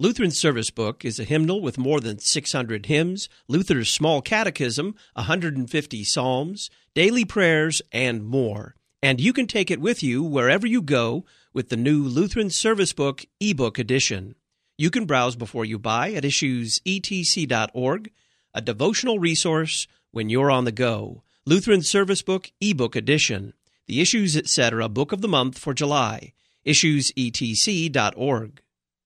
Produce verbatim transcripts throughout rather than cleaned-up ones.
Lutheran's Service Book is a hymnal with more than six hundred hymns, Luther's Small Catechism, one hundred fifty psalms, daily prayers, and more. And you can take it with you wherever you go with the new Lutheran Service Book ebook edition. You can browse before you buy at issues e t c dot org, a devotional resource when you're on the go. Lutheran Service Book ebook edition, the Issues Etc. Book of the Month for July, issues e t c dot org.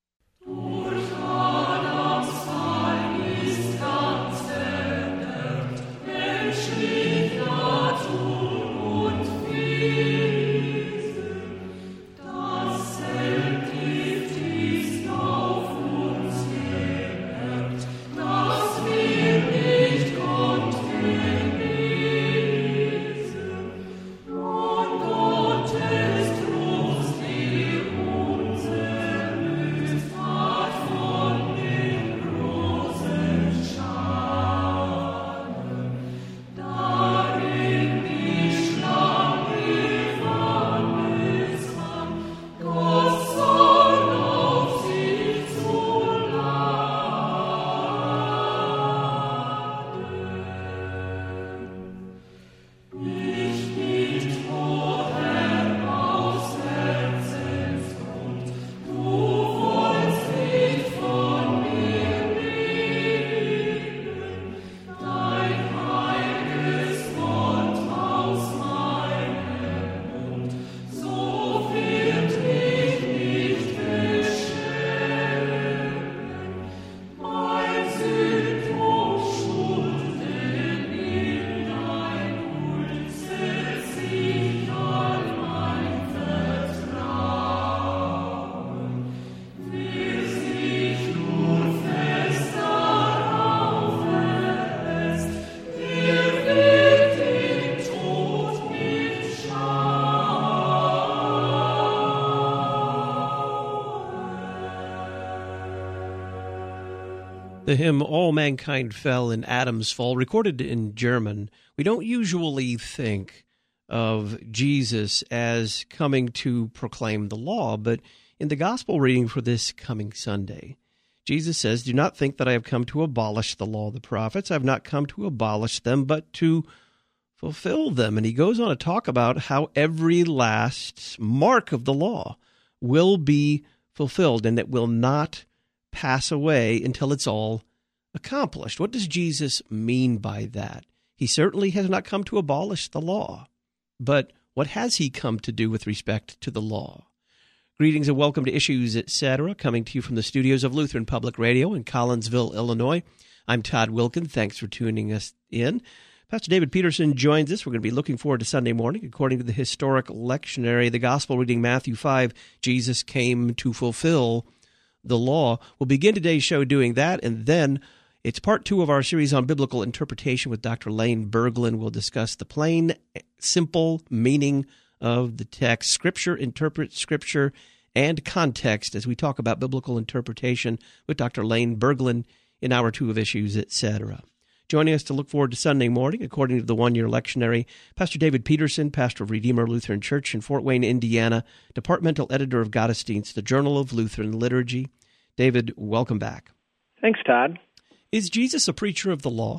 The hymn All Mankind Fell in Adam's Fall, recorded in German. We don't usually think of Jesus as coming to proclaim the law, but in the gospel reading for this coming Sunday, Jesus says, "Do not think that I have come to abolish the law of the prophets. I have not come to abolish them, but to fulfill them." And he goes on to talk about how every last mark of the law will be fulfilled, and it will not pass away until it's all accomplished. What does Jesus mean by that? He certainly has not come to abolish the law, but what has he come to do with respect to the law? Greetings and welcome to Issues Etc., coming to you from the studios of Lutheran Public Radio in Collinsville, Illinois. I'm Todd Wilkin. Thanks for tuning us in. Pastor David Peterson joins us. We're going to be looking forward to Sunday morning. According to the historic lectionary, the gospel reading Matthew five, Jesus came to fulfill the law. We'll begin today's show doing that, and then it's part two of our series on biblical interpretation with Doctor Lane Berglund. We'll discuss the plain, simple meaning of the text. Scripture interprets Scripture and context as we talk about biblical interpretation with Doctor Lane Berglund in hour two of Issues, et cetera. Joining us to look forward to Sunday morning, according to the one-year lectionary, Pastor David Peterson, pastor of Redeemer Lutheran Church in Fort Wayne, Indiana, departmental editor of Gottesdienst, the Journal of Lutheran Liturgy. David, welcome back. Thanks, Todd. Is Jesus a preacher of the law?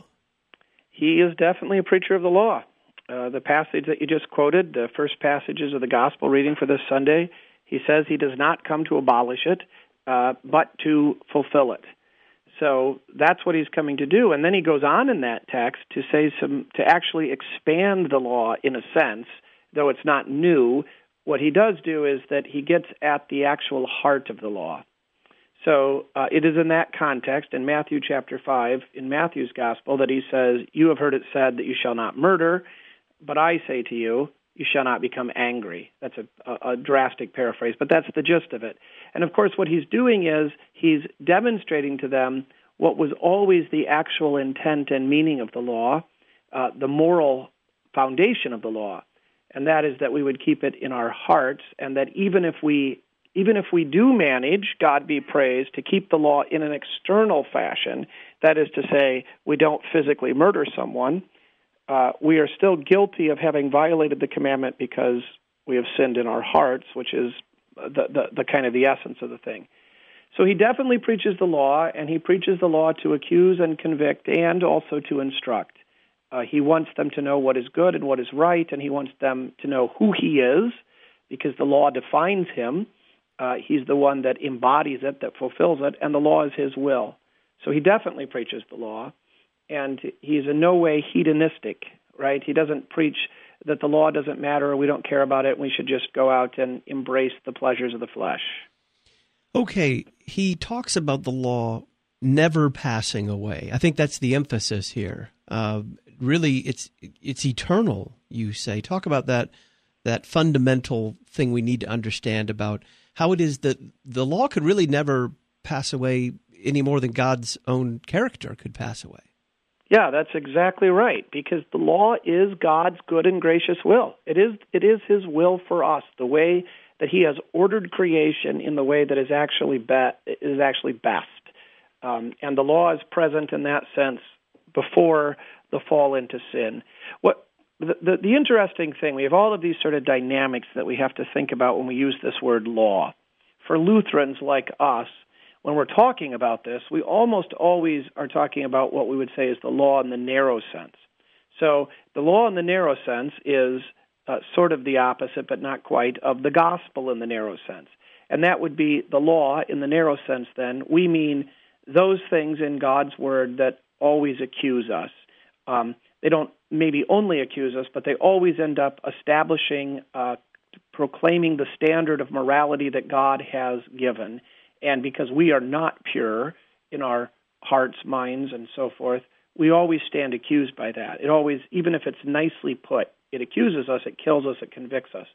He is definitely a preacher of the law. Uh, the passage that you just quoted, the first passages of the gospel reading for this Sunday, he says he does not come to abolish it, uh, but to fulfill it. So that's what he's coming to do. And then he goes on in that text to say some, to actually expand the law in a sense, though it's not new. What he does do is that he gets at the actual heart of the law. So uh, it is in that context, in Matthew chapter five, in Matthew's gospel, that he says, "You have heard it said that you shall not murder, but I say to you, you shall not become angry." That's a, a, a drastic paraphrase, but that's the gist of it. And of course, what he's doing is he's demonstrating to them what was always the actual intent and meaning of the law, uh, the moral foundation of the law, and that is that we would keep it in our hearts, and that even if we Even if we do manage, God be praised, to keep the law in an external fashion, that is to say, we don't physically murder someone, uh, we are still guilty of having violated the commandment because we have sinned in our hearts, which is the, the, the kind of the essence of the thing. So he definitely preaches the law, and he preaches the law to accuse and convict and also to instruct. Uh, he wants them to know what is good and what is right, and he wants them to know who he is, because the law defines him. Uh, he's the one that embodies it, that fulfills it, and the law is his will. So he definitely preaches the law, and he's in no way hedonistic, right? He doesn't preach that the law doesn't matter, or we don't care about it, and we should just go out and embrace the pleasures of the flesh. Okay, he talks about the law never passing away. I think that's the emphasis here. Uh, really, it's it's eternal, you say. Talk about that that fundamental thing we need to understand about how it is that the law could really never pass away any more than God's own character could pass away. Yeah, that's exactly right, because the law is God's good and gracious will. It is it is his will for us, the way that he has ordered creation in the way that is actually be- is actually best. Um, and the law is present in that sense before the fall into sin. What the, the, the interesting thing, we have all of these sort of dynamics that we have to think about when we use this word law. For Lutherans like us, when we're talking about this, we almost always are talking about what we would say is the law in the narrow sense. So the law in the narrow sense is uh, sort of the opposite, but not quite, of the gospel in the narrow sense. And that would be the law in the narrow sense then. We mean those things in God's word that always accuse us. Um, they don't maybe only accuse us, but they always end up establishing, uh, proclaiming the standard of morality that God has given. And because we are not pure in our hearts, minds, and so forth, we always stand accused by that. It always, even if it's nicely put, it accuses us, it kills us, it convicts us.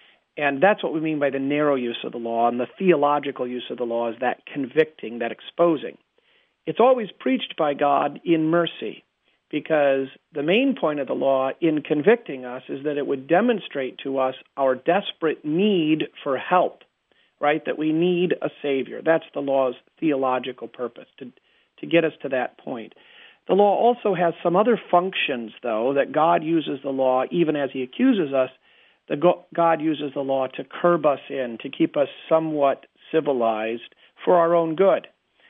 And that's what we mean by the narrow use of the law, and the theological use of the law is that convicting, that exposing. It's always preached by God in mercy, because the main point of the law in convicting us is that it would demonstrate to us our desperate need for help, right, that we need a Savior. That's the law's theological purpose, to, to get us to that point. The law also has some other functions, though, that God uses the law, even as he accuses us, that God uses the law to curb us in, to keep us somewhat civilized for our own good.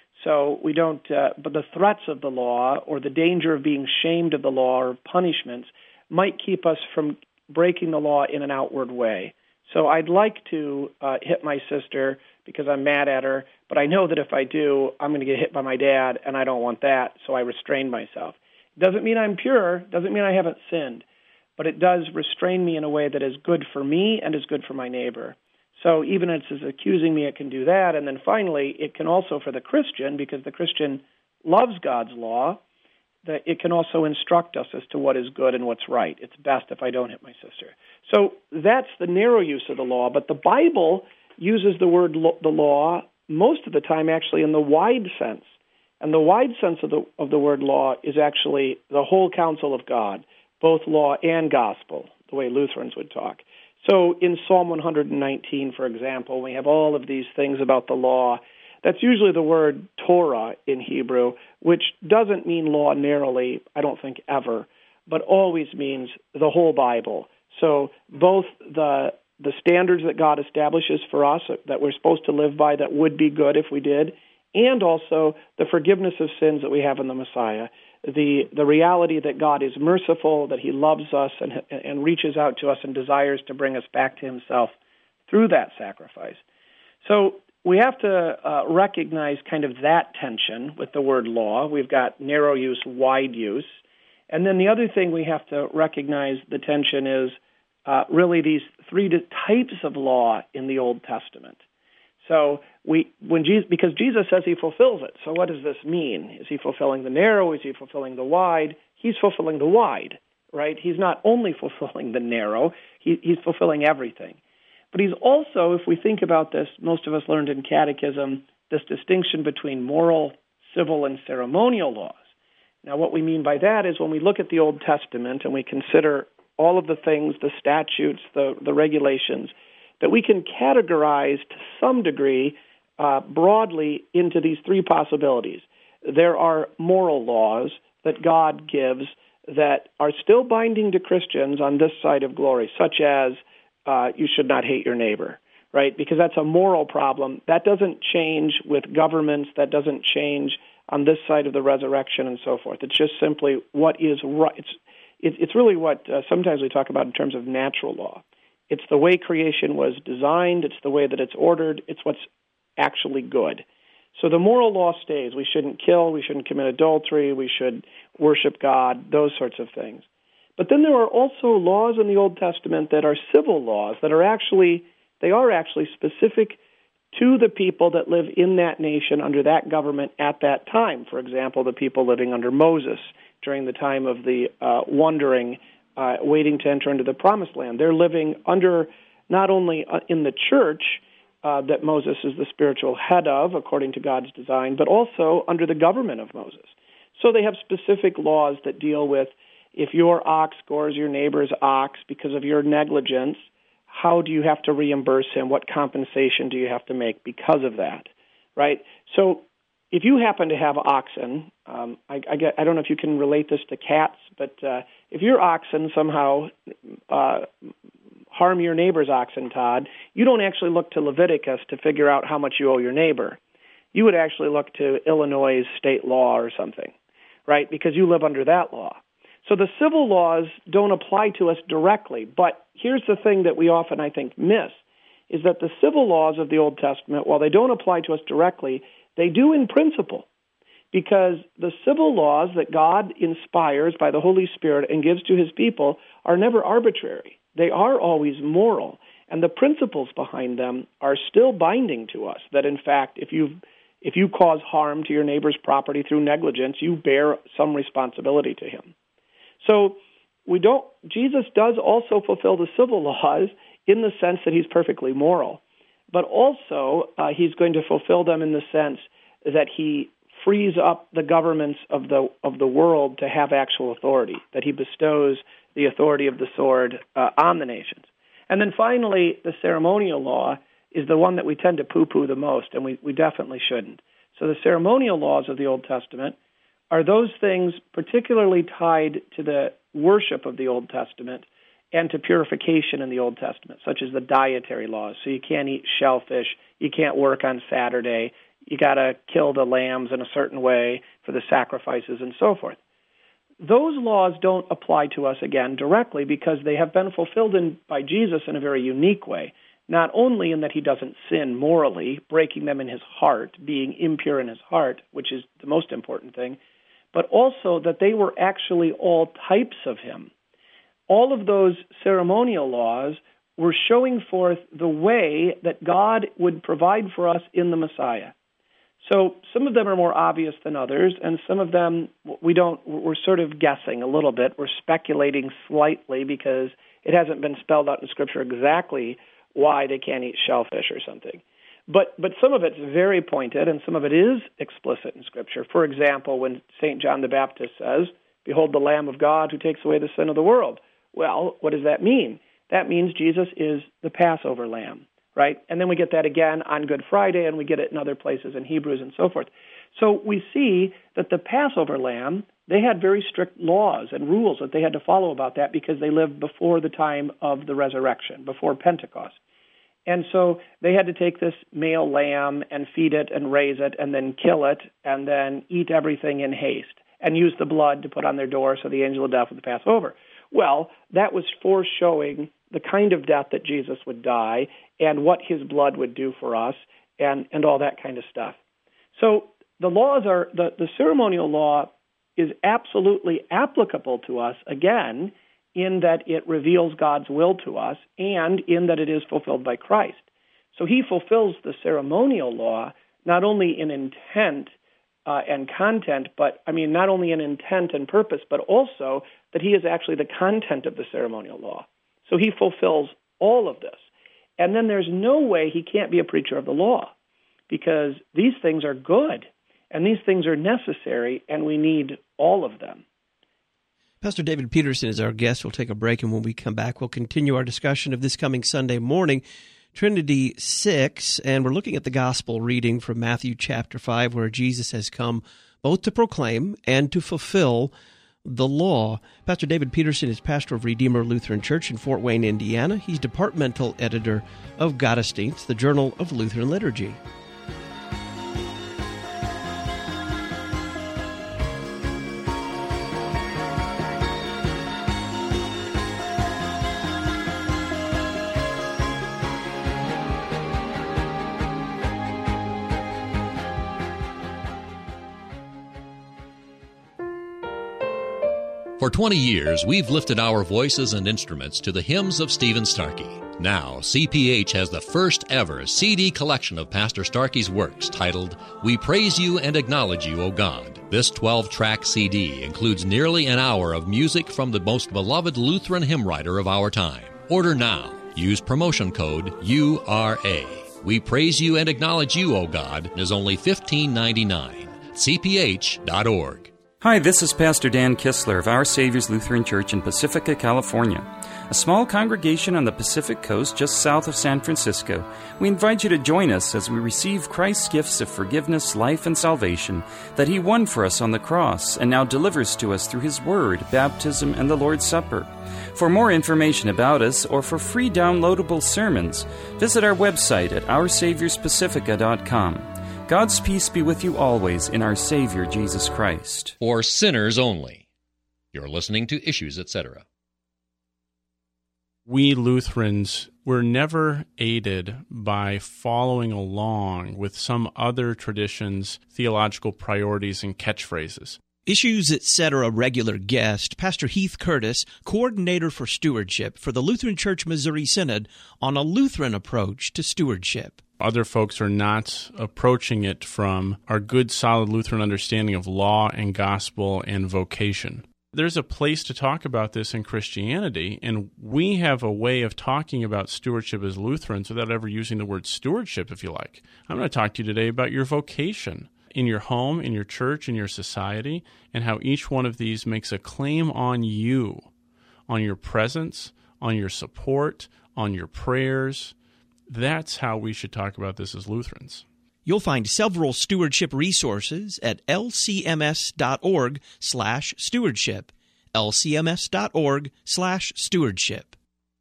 So we don't, uh, but the threats of the law or the danger of being shamed of the law or punishments might keep us from breaking the law in an outward way. So I'd like to uh, hit my sister because I'm mad at her, but I know that if I do, I'm going to get hit by my dad, and I don't want that, so I restrain myself. It doesn't mean I'm pure, doesn't mean I haven't sinned, but it does restrain me in a way that is good for me and is good for my neighbor. So even as it's accusing me, it can do that. And then finally, it can also, for the Christian, because the Christian loves God's law, that it can also instruct us as to what is good and what's right. It's best if I don't hit my sister. So that's the narrow use of the law, but the Bible uses the word lo- the law most of the time actually in the wide sense. And the wide sense of the of the word law is actually the whole counsel of God, both law and gospel, the way Lutherans would talk. So in Psalm one nineteen, for example, we have all of these things about the law. That's usually the word Torah in Hebrew, which doesn't mean law narrowly, I don't think ever, but always means the whole Bible. So both the the standards that God establishes for us that we're supposed to live by that would be good if we did, and also the forgiveness of sins that we have in the Messiah. The the reality that God is merciful, that he loves us and, and reaches out to us and desires to bring us back to himself through that sacrifice. So we have to uh, recognize kind of that tension with the word law. We've got narrow use, wide use. And then the other thing we have to recognize the tension is uh, really these three types of law in the Old Testament. So we, when Jesus, because Jesus says he fulfills it. So what does this mean? Is he fulfilling the narrow? Is he fulfilling the wide? He's fulfilling the wide, right? He's not only fulfilling the narrow, he, he's fulfilling everything. But he's also, if we think about this, most of us learned in catechism, this distinction between moral, civil, and ceremonial laws. Now, what we mean by that is when we look at the Old Testament and we consider all of the things, the statutes, the, the regulations, that we can categorize to some degree uh, broadly into these three possibilities. There are moral laws that God gives that are still binding to Christians on this side of glory, such as uh, you should not hate your neighbor, right? Because that's a moral problem. That doesn't change with governments. That doesn't change on this side of the resurrection and so forth. It's just simply what is right. It's, it, it's really what uh, sometimes we talk about in terms of natural law. It's the way creation was designed. It's the way that it's ordered. It's what's actually good. So the moral law stays. We shouldn't kill. We shouldn't commit adultery. We should worship God, those sorts of things. But then there are also laws in the Old Testament that are civil laws that are actually, they are actually specific to the people that live in that nation under that government at that time. For example, the people living under Moses during the time of the uh, wandering, uh, waiting to enter into the Promised Land. They're living under, not only in the church uh, that Moses is the spiritual head of, according to God's design, but also under the government of Moses. So they have specific laws that deal with if your ox gores your neighbor's ox because of your negligence, how do you have to reimburse him? What compensation do you have to make because of that, right? So if you happen to have oxen, um, I, I, get, I don't know if you can relate this to cats, but uh, if your oxen somehow uh, harm your neighbor's oxen, Todd, you don't actually look to Leviticus to figure out how much you owe your neighbor. You would actually look to Illinois' state law or something, right, because you live under that law. So the civil laws don't apply to us directly, but here's the thing that we often, I think, miss, is that the civil laws of the Old Testament, while they don't apply to us directly, they do in principle, because the civil laws that God inspires by the Holy Spirit and gives to his people are never arbitrary. They are always moral, and the principles behind them are still binding to us, that in fact, if you if you cause harm to your neighbor's property through negligence, you bear some responsibility to him. So we don't. Jesus does also fulfill the civil laws in the sense that he's perfectly moral, but also uh, he's going to fulfill them in the sense that he frees up the governments of the of the world to have actual authority, that he bestows the authority of the sword uh, on the nations. And then finally, the ceremonial law is the one that we tend to poo-poo the most, and we, we definitely shouldn't. So the ceremonial laws of the Old Testament are those things particularly tied to the worship of the Old Testament and to purification in the Old Testament, such as the dietary laws. So you can't eat shellfish, you can't work on Saturday, you got to kill the lambs in a certain way for the sacrifices and so forth. Those laws don't apply to us, again, directly because they have been fulfilled in, by Jesus in a very unique way, not only in that he doesn't sin morally, breaking them in his heart, being impure in his heart, which is the most important thing, but also that they were actually all types of him. All of those ceremonial laws were showing forth the way that God would provide for us in the Messiah. So some of them are more obvious than others, and some of them we don't, we're sort of guessing a little bit. We're speculating slightly because it hasn't been spelled out in Scripture exactly why they can't eat shellfish or something. But but some of it's very pointed, and some of it is explicit in Scripture. For example, when Saint John the Baptist says, "Behold the Lamb of God who takes away the sin of the world." Well, what does that mean? That means Jesus is the Passover lamb, right? And then we get that again on Good Friday, and we get it in other places in Hebrews and so forth. So we see that the Passover lamb, they had very strict laws and rules that they had to follow about that because they lived before the time of the resurrection, before Pentecost. And so they had to take this male lamb and feed it and raise it and then kill it and then eat everything in haste and use the blood to put on their door so the angel of death would pass over. Well, that was foreshowing the kind of death that Jesus would die and what his blood would do for us and, and all that kind of stuff. So the laws are, the, the ceremonial law is absolutely applicable to us, again, in that it reveals God's will to us and in that it is fulfilled by Christ. So he fulfills the ceremonial law not only in intent uh, and content, but, I mean, not only in intent and purpose, but also that he is actually the content of the ceremonial law. So he fulfills all of this. And then there's no way he can't be a preacher of the law because these things are good and these things are necessary and we need all of them. Pastor David Peterson is our guest. We'll take a break, and when we come back, we'll continue our discussion of this coming Sunday morning, Trinity six, and we're looking at the gospel reading from Matthew chapter five, where Jesus has come both to proclaim and to fulfill the law. Pastor David Peterson is pastor of Redeemer Lutheran Church in Fort Wayne, Indiana. He's departmental editor of Gottesdienst, the Journal of Lutheran Liturgy. For twenty years, we've lifted our voices and instruments to the hymns of Stephen Starkey. Now, C P H has the first ever C D collection of Pastor Starkey's works titled, We Praise You and Acknowledge You, O God. This twelve-track C D includes nearly an hour of music from the most beloved Lutheran hymn writer of our time. Order now. Use promotion code U R A. We Praise You and Acknowledge You, O God is only fifteen ninety-nine. C P H dot org. Hi, this is Pastor Dan Kistler of Our Savior's Lutheran Church in Pacifica, California, a small congregation on the Pacific Coast just south of San Francisco. We invite you to join us as we receive Christ's gifts of forgiveness, life, and salvation that He won for us on the cross and now delivers to us through His Word, baptism, and the Lord's Supper. For more information about us or for free downloadable sermons, visit our website at our saviors pacifica dot com. God's peace be with you always in our Savior, Jesus Christ. For sinners only. You're listening to Issues, et cetera. We Lutherans were never aided by following along with some other tradition's theological priorities and catchphrases. Issues, et cetera. Regular guest, Pastor Heath Curtis, coordinator for stewardship for the Lutheran Church Missouri Synod on a Lutheran approach to stewardship. Other folks are not approaching it from our good, solid Lutheran understanding of law and gospel and vocation. There's a place to talk about this in Christianity, and we have a way of talking about stewardship as Lutherans without ever using the word stewardship, if you like. I'm going to talk to you today about your vocation in your home, in your church, in your society, and how each one of these makes a claim on you, on your presence, on your support, on your prayers. That's how we should talk about this as Lutherans. You'll find several stewardship resources at l c m s dot org slash stewardship, l c m s dot org slash stewardship.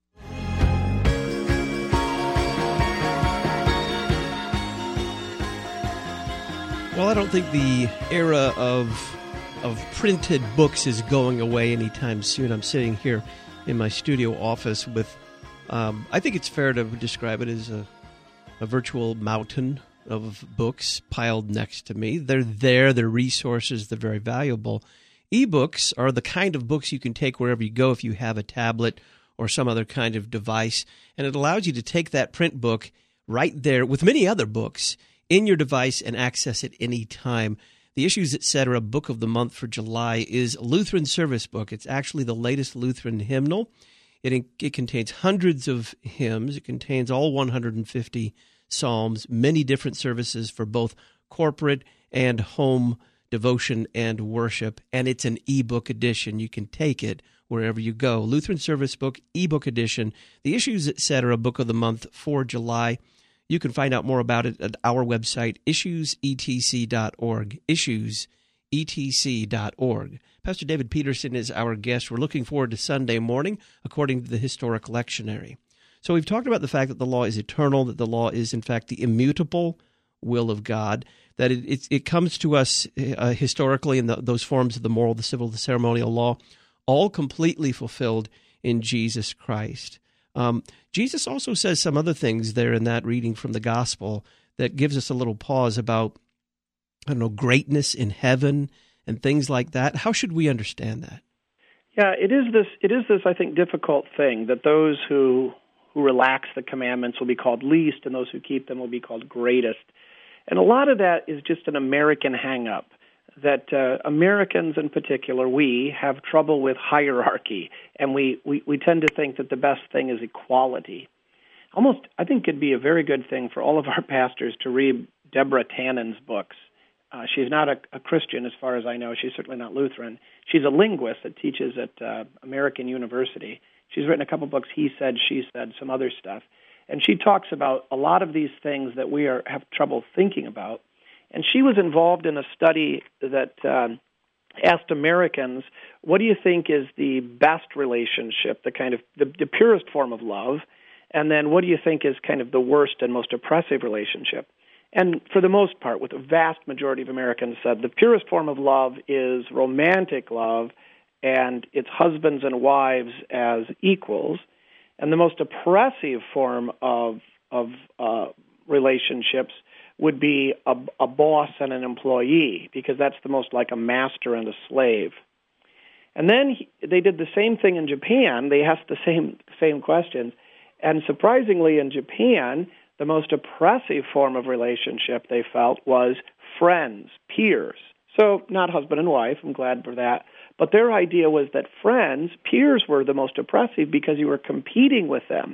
Well, I don't think the era of of printed books is going away anytime soon. I'm sitting here in my studio office with Um, I think it's fair to describe it as a, a virtual mountain of books piled next to me. They're there, they're resources, they're very valuable. E-books are the kind of books you can take wherever you go if you have a tablet or some other kind of device, and it allows you to take that print book right there with many other books in your device and access it any time. The Issues, et cetera. Book of the month for July is Lutheran Service Book. It's actually the latest Lutheran hymnal. It, it contains hundreds of hymns. It contains all one hundred fifty psalms, many different services for both corporate and home devotion and worship. And it's an ebook edition. You can take it wherever you go. Lutheran Service Book, ebook edition, the Issues, et cetera. Book of the month for July. You can find out more about it at our website, issues e t c dot org, issues e t c dot org. Pastor David Peterson is our guest. We're looking forward to Sunday morning, according to the Historic Lectionary. So we've talked about the fact that the law is eternal, that the law is, in fact, the immutable will of God, that it it, it comes to us uh, historically in the, those forms of the moral, the civil, the ceremonial law, all completely fulfilled in Jesus Christ. Um, Jesus also says some other things there in that reading from the Gospel that gives us a little pause about, I don't know, greatness in heaven and things like that. How should we understand that? Yeah, it is this. It is this. I think difficult thing that those who who relax the commandments will be called least, and those who keep them will be called greatest. And a lot of that is just an American hang-up. That uh, Americans, in particular, we have trouble with hierarchy, and we, we, we tend to think that the best thing is equality. Almost, I think, it'd be a very good thing for all of our pastors to read Deborah Tannen's books. Uh, she's not a, a Christian, as far as I know. She's certainly not Lutheran. She's a linguist that teaches at uh, American University. She's written a couple books, He Said, She Said, some other stuff. And she talks about a lot of these things that we are have trouble thinking about. And she was involved in a study that um, asked Americans, what do you think is the best relationship, the kind of the, the purest form of love? And then what do you think is kind of the worst and most oppressive relationship? And for the most part, with a vast majority of Americans said the purest form of love is romantic love, and it's husbands and wives as equals. And the most oppressive form of of uh, relationships would be a, a boss and an employee, because that's the most like a master and a slave. And then he, they did the same thing in Japan. They asked the same same questions. And surprisingly, in Japan, the most oppressive form of relationship they felt was friends, peers. So not husband and wife, I'm glad for that. But their idea was that friends, peers, were the most oppressive because you were competing with them.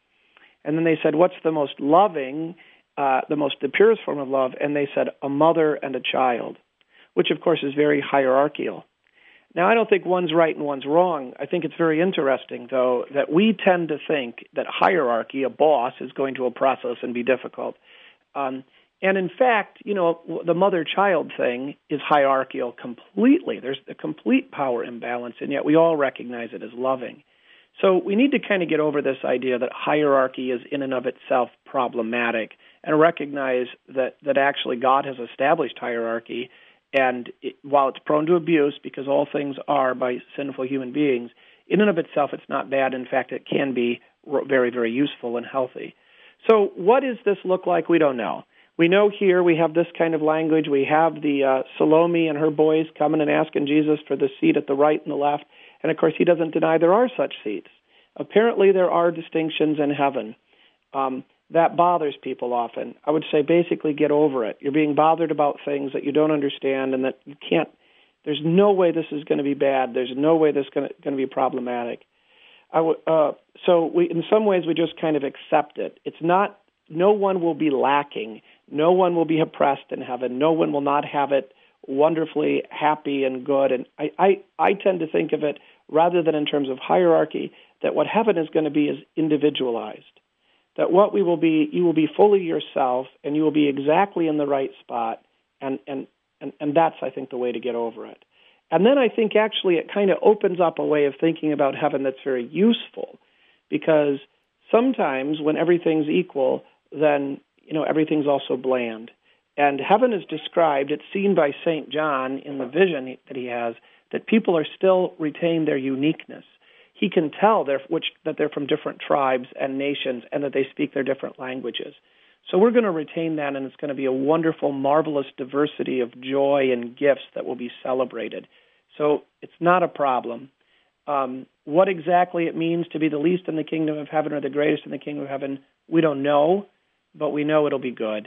And then they said, what's the most loving, uh, the most the purest form of love? And they said, a mother and a child, which, of course, is very hierarchical. Now, I don't think one's right and one's wrong. I think it's very interesting, though, that we tend to think that hierarchy, a boss, is going to oppress us and be difficult. Um, and in fact, you know, the mother-child thing is hierarchical completely. There's a complete power imbalance, and yet we all recognize it as loving. So we need to kind of get over this idea that hierarchy is in and of itself problematic, and recognize that, that actually God has established hierarchy. And it, while it's prone to abuse, because all things are by sinful human beings, in and of itself it's not bad. In fact, it can be very, very useful and healthy. So what does this look like? We don't know. We know here we have this kind of language. We have the uh, Salome and her boys coming and asking Jesus for the seat at the right and the left. And, of course, he doesn't deny there are such seats. Apparently there are distinctions in heaven. Um, That bothers people often. I would say basically get over it. You're being bothered about things that you don't understand and that you can't, there's no way this is going to be bad. There's no way this is going to, going to be problematic. I w- uh, so we, in some ways we just kind of accept it. It's not, no one will be lacking. No one will be oppressed in heaven. No one will not have it wonderfully happy and good. And I, I, I tend to think of it, rather than in terms of hierarchy, that what heaven is going to be is individualized. That what we will be, you will be fully yourself, and you will be exactly in the right spot, and, and, and, and that's, I think, the way to get over it. And then I think actually it kind of opens up a way of thinking about heaven that's very useful, because sometimes when everything's equal, then, you know, everything's also bland. And heaven is described, it's seen by Saint John in the vision that he has, that people are still retain their uniqueness. He can tell they're, which, that they're from different tribes and nations and that they speak their different languages. So we're going to retain that, and it's going to be a wonderful, marvelous diversity of joy and gifts that will be celebrated. So it's not a problem. Um, what exactly it means to be the least in the kingdom of heaven or the greatest in the kingdom of heaven, we don't know, but we know it'll be good.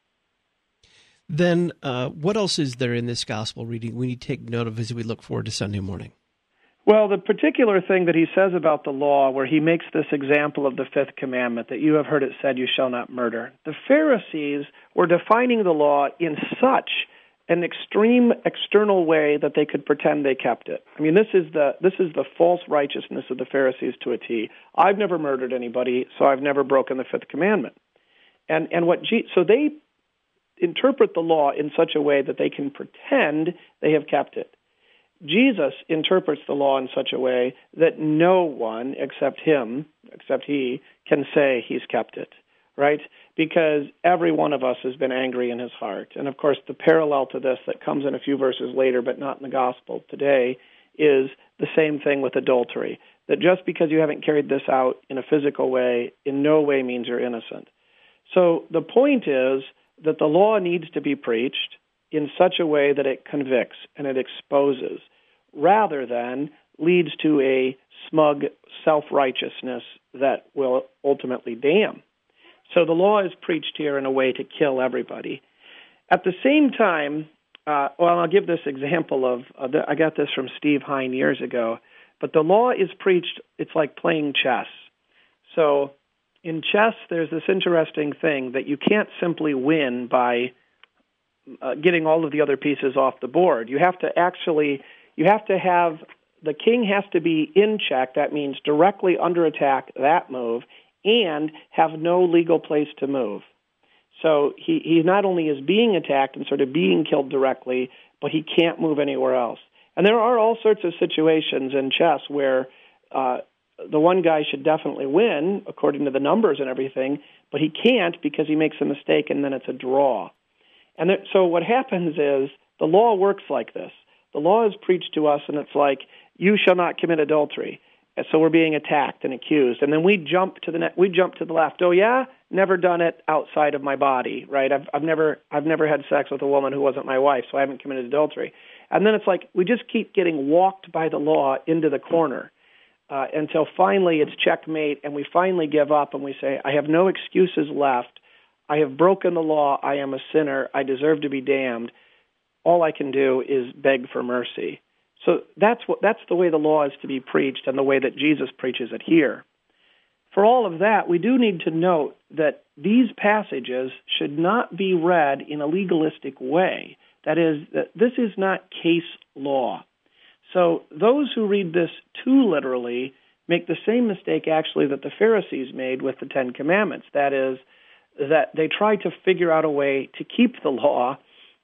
Then uh, what else is there in this gospel reading we need to take note of as we look forward to Sunday morning? Well, the particular thing that he says about the law, where he makes this example of the fifth commandment, that you have heard it said, you shall not murder. The Pharisees were defining the law in such an extreme external way that they could pretend they kept it. I mean, this is the this is the false righteousness of the Pharisees to a T. I've never murdered anybody, so I've never broken the fifth commandment. And and what G- so they interpret the law in such a way that they can pretend they have kept it. Jesus interprets the law in such a way that no one except him, except he, can say he's kept it, right? Because every one of us has been angry in his heart. And, of course, the parallel to this that comes in a few verses later, but not in the gospel today, is the same thing with adultery, that just because you haven't carried this out in a physical way in no way means you're innocent. So the point is that the law needs to be preached in such a way that it convicts and it exposes, rather than leads to a smug self-righteousness that will ultimately damn. So the law is preached here in a way to kill everybody. At the same time, uh, well, I'll give this example of, uh, the, I got this from Steve Hine years ago, but the law is preached, it's like playing chess. So in chess, there's this interesting thing that you can't simply win by uh, getting all of the other pieces off the board. You have to actually... You have to have, the king has to be in check, that means directly under attack, that move, and have no legal place to move. So he, he not only is being attacked and sort of being killed directly, but he can't move anywhere else. And there are all sorts of situations in chess where uh, the one guy should definitely win, according to the numbers and everything, but he can't because he makes a mistake, and then it's a draw. And there, so what happens is the law works like this. The law is preached to us, and it's like, you shall not commit adultery. And so we're being attacked and accused. And then we jump to the ne- we jump to the left. Oh, yeah? Never done it outside of my body, right? I've, I've never I've never had sex with a woman who wasn't my wife, so I haven't committed adultery. And then it's like we just keep getting walked by the law into the corner uh, until finally it's checkmate, and we finally give up and we say, I have no excuses left. I have broken the law. I am a sinner. I deserve to be damned. All I can do is beg for mercy. So that's what that's the way the law is to be preached, and the way that Jesus preaches it here. For all of that, we do need to note that these passages should not be read in a legalistic way. That is, that this is not case law. So those who read this too literally make the same mistake, actually, that the Pharisees made with the Ten Commandments. That is, that they try to figure out a way to keep the law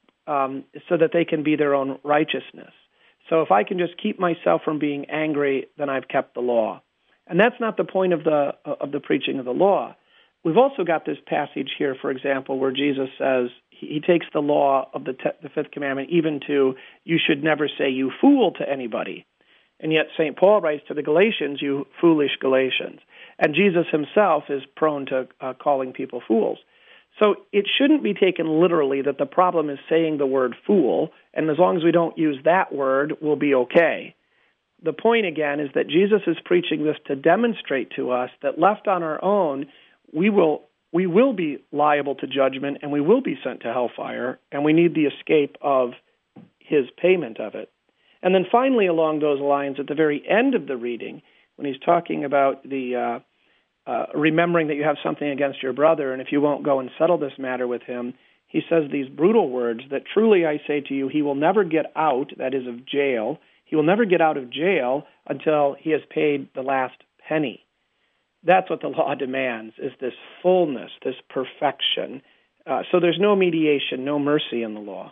um, so that they can be their own righteousness. So if I can just keep myself from being angry, then I've kept the law. And that's not the point of the of the preaching of the law. We've also got this passage here, for example, where Jesus says, he, he takes the law of the, te- the fifth commandment even to, you should never say you fool to anybody. And yet Saint Paul writes to the Galatians, you foolish Galatians. And Jesus himself is prone to uh, calling people fools. So it shouldn't be taken literally that the problem is saying the word fool, and as long as we don't use that word, we'll be okay. The point, again, is that Jesus is preaching this to demonstrate to us that left on our own, we will we will be liable to judgment, and we will be sent to hellfire, and we need the escape of his payment of it. And then finally, along those lines, at the very end of the reading, when he's talking about the uh, uh, remembering that you have something against your brother, and if you won't go and settle this matter with him, he says these brutal words that truly I say to you, he will never get out, that is of jail, he will never get out of jail until he has paid the last penny. That's what the law demands, is this fullness, this perfection. Uh, so there's no mediation, no mercy in the law.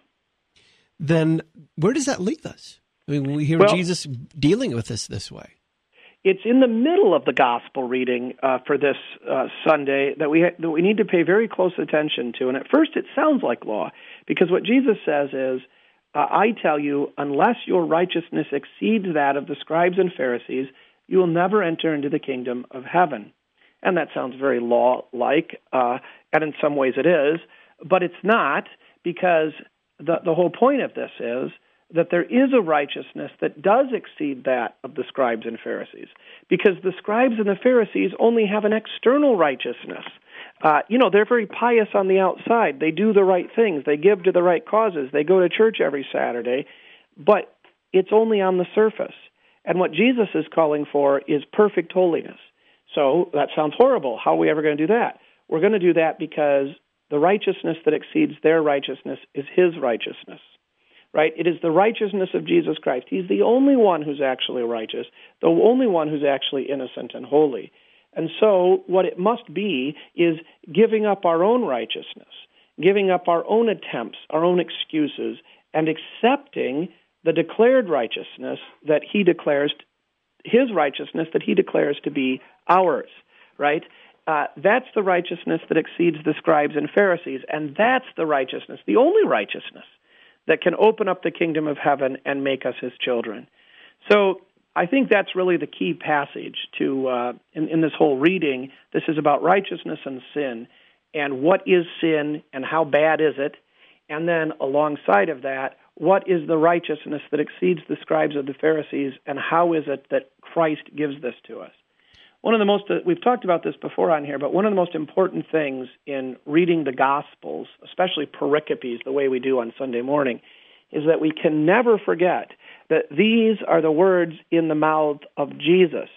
Then where does that leave us? I mean, we hear well, Jesus dealing with us this way. It's in the middle of the gospel reading uh, for this uh, Sunday that we ha- that we need to pay very close attention to. And at first it sounds like law, because what Jesus says is, uh, I tell you, unless your righteousness exceeds that of the scribes and Pharisees, you will never enter into the kingdom of heaven. And that sounds very law-like, uh, and in some ways it is, but it's not, because the, the whole point of this is that there is a righteousness that does exceed that of the scribes and Pharisees, because the scribes and the Pharisees only have an external righteousness. Uh, you know, they're very pious on the outside. They do the right things. They give to the right causes. They go to church every Saturday, but it's only on the surface. And what Jesus is calling for is perfect holiness. So that sounds horrible. How are we ever going to do that? We're going to do that because the righteousness that exceeds their righteousness is his righteousness, right? It is the righteousness of Jesus Christ. He's the only one who's actually righteous, the only one who's actually innocent and holy. And so what it must be is giving up our own righteousness, giving up our own attempts, our own excuses, and accepting the declared righteousness that he declares, his righteousness that he declares to be ours, right? Uh, that's the righteousness that exceeds the scribes and Pharisees, and that's the righteousness, the only righteousness, that can open up the kingdom of heaven and make us his children. So I think that's really the key passage to uh, in, in this whole reading. This is about righteousness and sin, and what is sin, and how bad is it, and then alongside of that, what is the righteousness that exceeds the scribes of the Pharisees, and how is it that Christ gives this to us? One of the most, uh, we've talked about this before on here, but one of the most important things in reading the Gospels, especially pericopes, the way we do on Sunday morning, is that we can never forget that these are the words in the mouth of Jesus.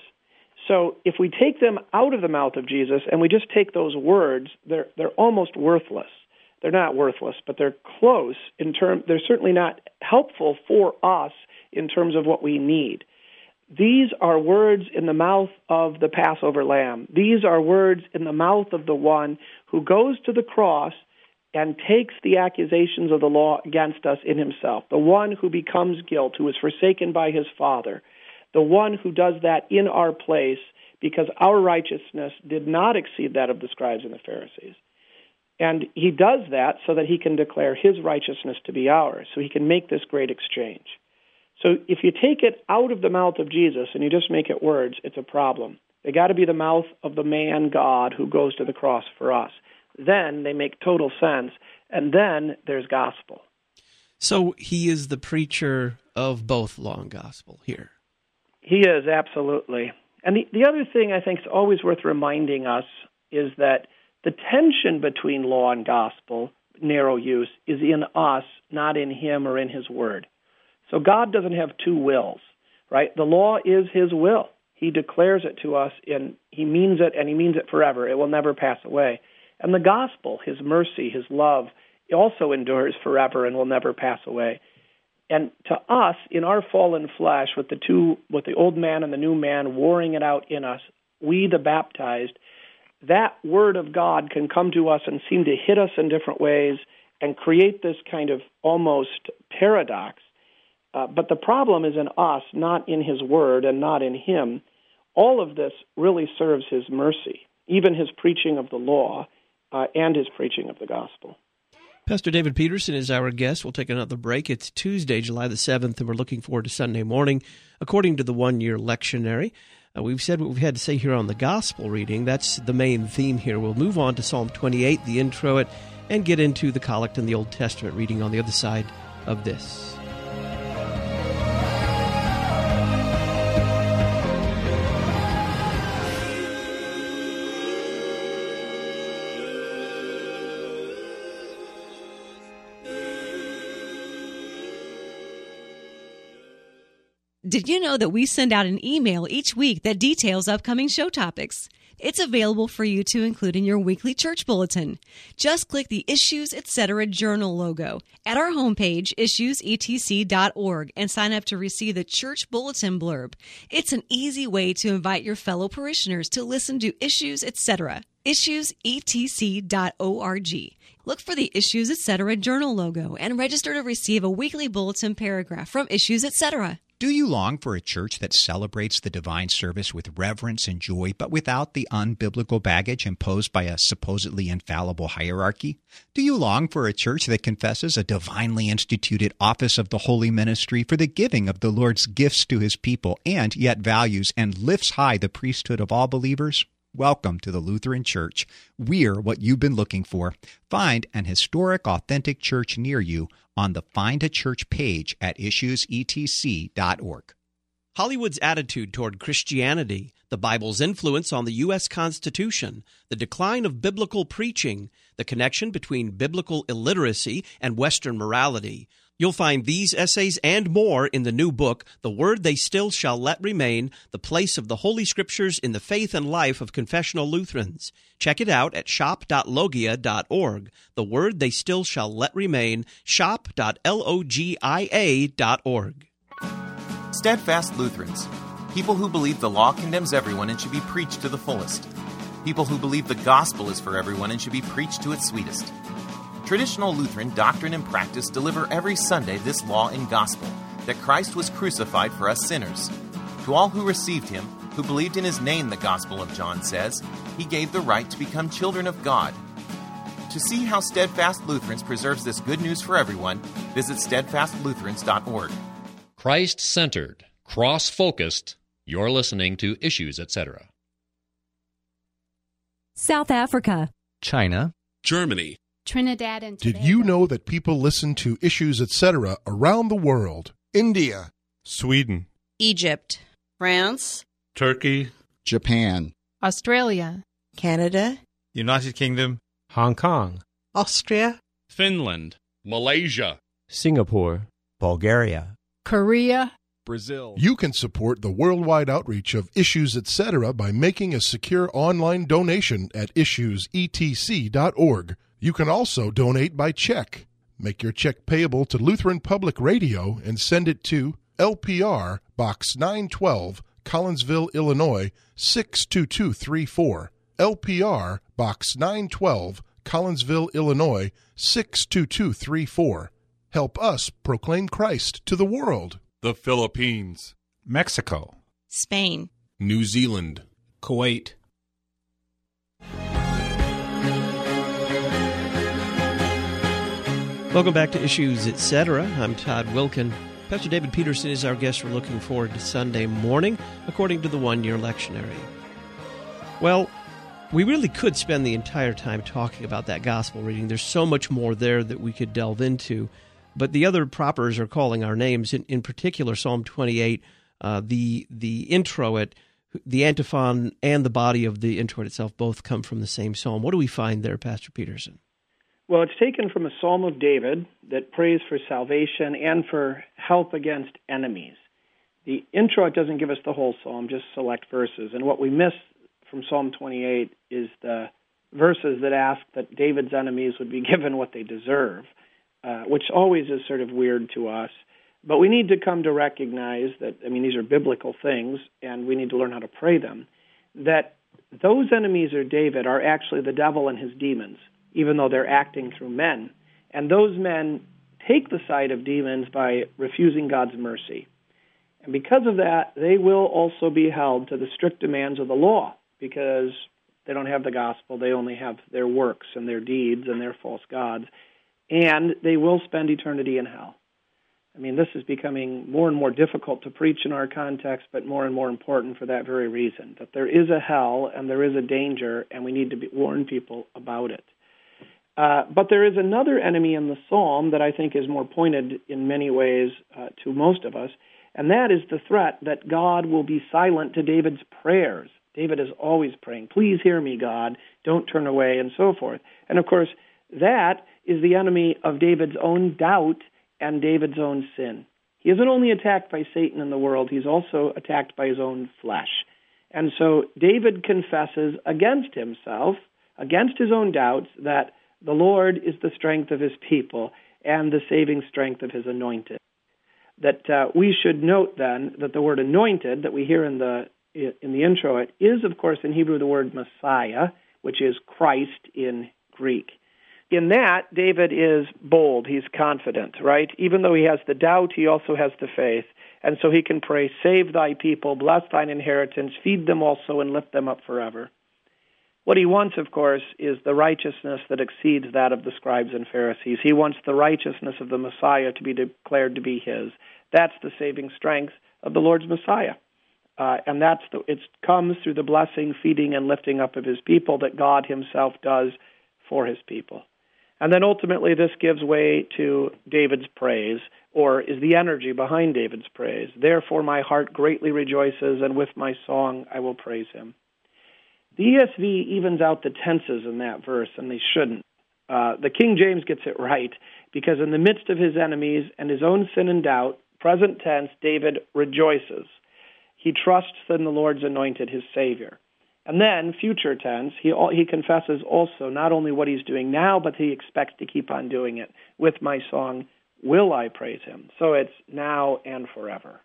So if we take them out of the mouth of Jesus and we just take those words, they're they're almost worthless. They're not worthless, but they're close in term. They're certainly not helpful for us in terms of what we need. These are words in the mouth of the Passover lamb. These are words in the mouth of the one who goes to the cross and takes the accusations of the law against us in himself, the one who becomes guilt, who is forsaken by his Father, the one who does that in our place because our righteousness did not exceed that of the scribes and the Pharisees. And he does that so that he can declare his righteousness to be ours, so he can make this great exchange. So if you take it out of the mouth of Jesus and you just make it words, it's a problem. They got to be the mouth of the man God who goes to the cross for us. Then they make total sense, and then there's gospel. So he is the preacher of both law and gospel here. He is, absolutely. And the, the other thing I think is always worth reminding us is that the tension between law and gospel, narrow use, is in us, not in him or in his word. So God doesn't have two wills, right? The law is his will. He declares it to us, and he means it, and he means it forever. It will never pass away. And the gospel, his mercy, his love, also endures forever and will never pass away. And to us, in our fallen flesh, with the two, with the old man and the new man warring it out in us, we, the baptized, that word of God can come to us and seem to hit us in different ways and create this kind of almost paradox. Uh, but the problem is in us, not in his word and not in him. All of this really serves his mercy, even his preaching of the law uh, and his preaching of the gospel. Pastor David Peterson is our guest. We'll take another break. It's Tuesday, July the seventh, and we're looking forward to Sunday morning. According to the one-year lectionary, uh, we've said what we've had to say here on the gospel reading. That's the main theme here. We'll move on to Psalm twenty-eight, the intro it, and get into the collect and the Old Testament reading on the other side of this. Did you know that we send out an email each week that details upcoming show topics? It's available for you to include in your weekly church bulletin. Just click the Issues, et cetera journal logo at our homepage, issues e t c dot org, and sign up to receive the church bulletin blurb. It's an easy way to invite your fellow parishioners to listen to Issues, et cetera. issues e t c dot org. Look for the Issues, et cetera journal logo and register to receive a weekly bulletin paragraph from Issues, et cetera. Do you long for a church that celebrates the divine service with reverence and joy, but without the unbiblical baggage imposed by a supposedly infallible hierarchy? Do you long for a church that confesses a divinely instituted office of the holy ministry for the giving of the Lord's gifts to his people, and yet values and lifts high the priesthood of all believers? Welcome to the Lutheran Church. We're what you've been looking for. Find an historic, authentic church near you on the Find a Church page at issues e t c dot org. Hollywood's attitude toward Christianity, the Bible's influence on the U S Constitution, the decline of biblical preaching, the connection between biblical illiteracy and Western morality. You'll find these essays and more in the new book, The Word They Still Shall Let Remain, The Place of the Holy Scriptures in the Faith and Life of Confessional Lutherans. Check it out at shop dot logia dot org. The Word They Still Shall Let Remain, shop dot logia dot org. Steadfast Lutherans, people who believe the law condemns everyone and should be preached to the fullest. People who believe the gospel is for everyone and should be preached to its sweetest. Traditional Lutheran doctrine and practice deliver every Sunday this law and gospel, that Christ was crucified for us sinners. To all who received him, who believed in his name, the Gospel of John says, he gave the right to become children of God. To see how Steadfast Lutherans preserves this good news for everyone, visit steadfast lutherans dot org. Christ-centered, cross-focused, you're listening to Issues, et cetera. South Africa, China, Germany, Trinidad and Tobago. Did you know that people listen to Issues, et cetera around the world? India, Sweden, Egypt, France, Turkey, Japan, Australia, Canada, United Kingdom, Hong Kong, Austria, Finland, Malaysia, Singapore, Bulgaria, Korea, Brazil. You can support the worldwide outreach of Issues, et cetera by making a secure online donation at issues e t c dot org. You can also donate by check. Make your check payable to Lutheran Public Radio and send it to L P R, Box nine twelve, Collinsville, Illinois, six two two three four. L P R, Box nine twelve, Collinsville, Illinois, six two two three four. Help us proclaim Christ to the world. The Philippines, Mexico, Spain, New Zealand, Kuwait. Welcome back to Issues, et cetera. I'm Todd Wilkin. Pastor David Peterson is our guest. We're looking forward to Sunday morning, according to the one-year lectionary. Well, we really could spend the entire time talking about that gospel reading. There's so much more there that we could delve into. But the other propers are calling our names. In, in particular, Psalm twenty-eight, uh, the the introit, the antiphon, and the body of the introit itself both come from the same psalm. What do we find there, Pastor Peterson? Well, it's taken from a Psalm of David that prays for salvation and for help against enemies. The introit doesn't give us the whole psalm, just select verses. And what we miss from Psalm twenty-eight is the verses that ask that David's enemies would be given what they deserve, uh, which always is sort of weird to us. But we need to come to recognize that, I mean, these are biblical things, and we need to learn how to pray them, that those enemies of David are actually the devil and his demons, even though they're acting through men. And those men take the side of demons by refusing God's mercy. And because of that, they will also be held to the strict demands of the law, because they don't have the gospel, they only have their works and their deeds and their false gods, and they will spend eternity in hell. I mean, this is becoming more and more difficult to preach in our context, but more and more important for that very reason, that there is a hell and there is a danger, and we need to be, warn people about it. Uh, but there is another enemy in the psalm that I think is more pointed in many ways uh, to most of us, and that is the threat that God will be silent to David's prayers. David is always praying, please hear me, God, don't turn away, and so forth. And of course, that is the enemy of David's own doubt and David's own sin. He isn't only attacked by Satan in the world, he's also attacked by his own flesh. And so David confesses against himself, against his own doubts, that the Lord is the strength of his people and the saving strength of his anointed. That uh, we should note then that the word anointed that we hear in the in the intro is, of course, in Hebrew the word Messiah, which is Christ in Greek. In that, David is bold, he's confident, right? Even though he has the doubt, he also has the faith. And so he can pray, save thy people, bless thine inheritance, feed them also, and lift them up forever. What he wants, of course, is the righteousness that exceeds that of the scribes and Pharisees. He wants the righteousness of the Messiah to be declared to be his. That's the saving strength of the Lord's Messiah. Uh, and that's the, it comes through the blessing, feeding, and lifting up of his people that God himself does for his people. And then ultimately this gives way to David's praise, or is the energy behind David's praise. Therefore my heart greatly rejoices, and with my song I will praise him. The E S V evens out the tenses in that verse, and they shouldn't. Uh, the King James gets it right, because in the midst of his enemies and his own sin and doubt, present tense, David rejoices. He trusts in the Lord's anointed, his Savior. And then, future tense, he he confesses also not only what he's doing now, but he expects to keep on doing it. With my song, will I praise him? So it's now and forever.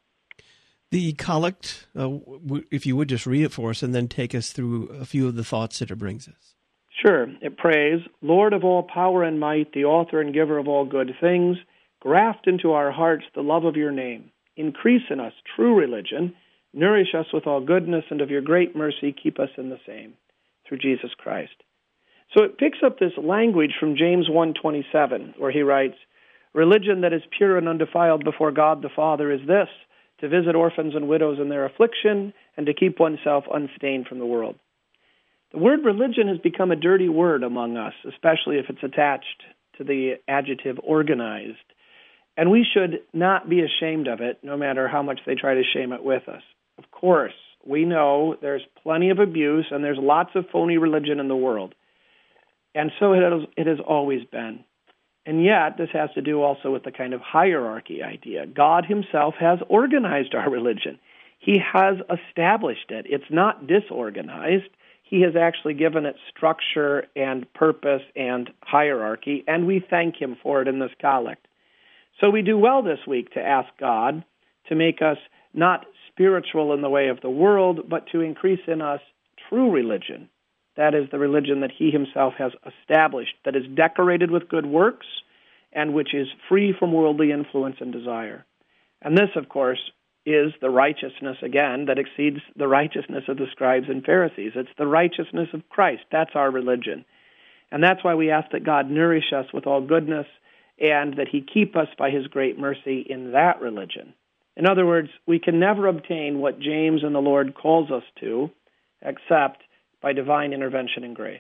The collect, uh, w- if you would just read it for us and then take us through a few of the thoughts that it brings us. Sure. It prays, Lord of all power and might, the author and giver of all good things, graft into our hearts the love of your name. Increase in us true religion. Nourish us with all goodness, and of your great mercy keep us in the same, through Jesus Christ. So it picks up this language from James one twenty-seven, where he writes, religion that is pure and undefiled before God the Father is this, to visit orphans and widows in their affliction, and to keep oneself unstained from the world. The word religion has become a dirty word among us, especially if it's attached to the adjective organized. And we should not be ashamed of it, no matter how much they try to shame it with us. Of course, we know there's plenty of abuse and there's lots of phony religion in the world. And so it has, it has always been. And yet, this has to do also with the kind of hierarchy idea. God himself has organized our religion. He has established it. It's not disorganized. He has actually given it structure and purpose and hierarchy, and we thank him for it in this collect. So we do well this week to ask God to make us not spiritual in the way of the world, but to increase in us true religion, That is the religion that he himself has established, that is decorated with good works and which is free from worldly influence and desire. And this, of course, is the righteousness, again, that exceeds the righteousness of the scribes and Pharisees. It's the righteousness of Christ. That's our religion. And that's why we ask that God nourish us with all goodness and that he keep us by his great mercy in that religion. In other words, we can never obtain what James and the Lord calls us to except by divine intervention and grace.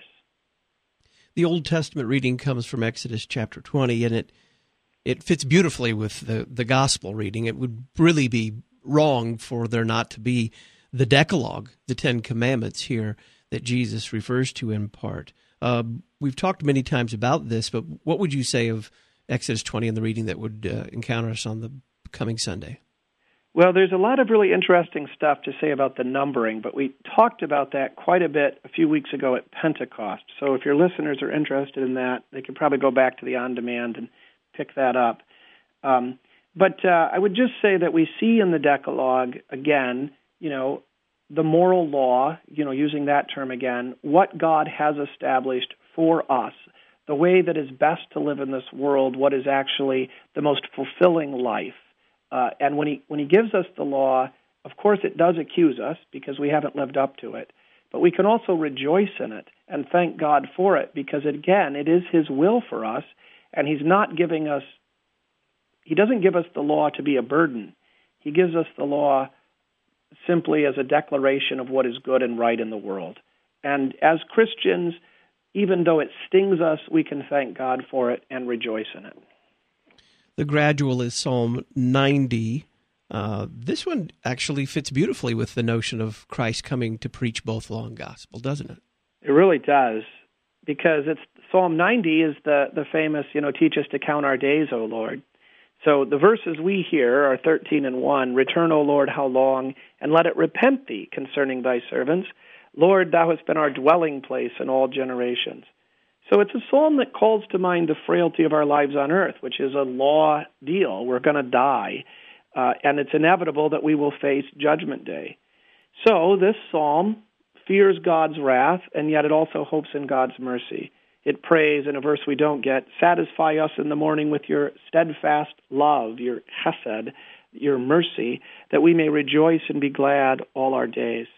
The Old Testament reading comes from Exodus chapter twenty, and it it fits beautifully with the, the gospel reading. It would really be wrong for there not to be the Decalogue, the Ten Commandments here that Jesus refers to in part. Uh, we've talked many times about this, but what would you say of Exodus twenty and the reading that would uh, encounter us on the coming Sunday? Well, there's a lot of really interesting stuff to say about the numbering, but we talked about that quite a bit a few weeks ago at Pentecost. So if your listeners are interested in that, they can probably go back to the on-demand and pick that up. Um, but uh, I would just say that we see in the Decalogue, again, you know, the moral law, you know, using that term again, what God has established for us, the way that is best to live in this world, what is actually the most fulfilling life. Uh, and when he when he gives us the law, of course it does accuse us because we haven't lived up to it. But we can also rejoice in it and thank God for it because, again, it is his will for us, and he's not giving us, he doesn't give us the law to be a burden. He gives us the law simply as a declaration of what is good and right in the world. And as Christians, even though it stings us, we can thank God for it and rejoice in it. The gradual is Psalm ninety. Uh, this one actually fits beautifully with the notion of Christ coming to preach both law and gospel, doesn't it? It really does, because it's Psalm ninety is the, the famous, you know, teach us to count our days, O Lord. So the verses we hear are thirteen and one, return, O Lord, how long, and let it repent thee concerning thy servants. Lord, thou hast been our dwelling place in all generations. So it's a psalm that calls to mind the frailty of our lives on earth, which is a law deal. We're going to die, uh, and it's inevitable that we will face Judgment Day. So this psalm fears God's wrath, and yet it also hopes in God's mercy. It prays, in a verse we don't get, satisfy us in the morning with your steadfast love, your chesed, your mercy, that we may rejoice and be glad all our days.